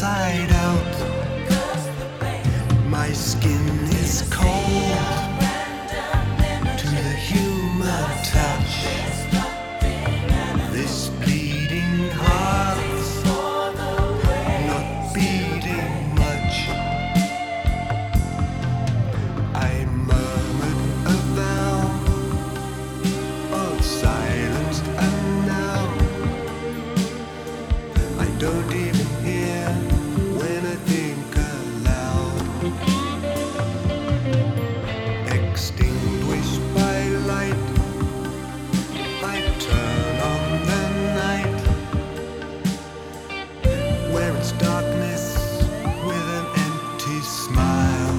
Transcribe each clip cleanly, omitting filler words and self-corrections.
inside out. My skin is cold to the human touch. This bleeding heart's not beating much. I murmured a vow of silence, and now I don't even hear when I think aloud. Extinguished by light, I turn on the night, where it's darkness with an empty smile.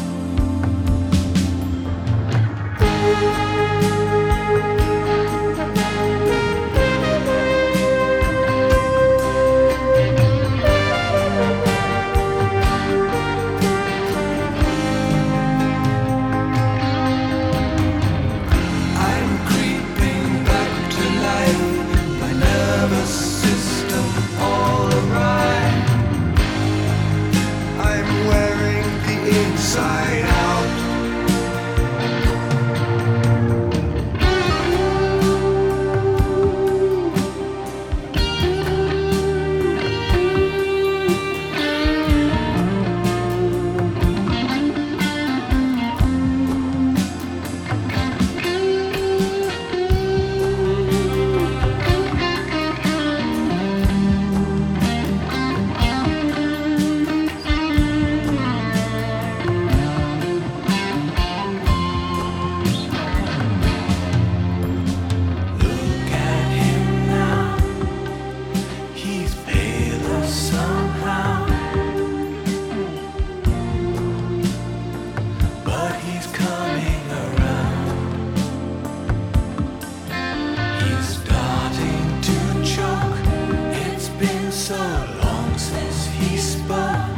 I'm creeping back to life, my nervous system all awry. I'm wearing the inside out. Look at him now, he's paler somehow, but he's coming around. He's starting to choke, it's been so long since he spoke.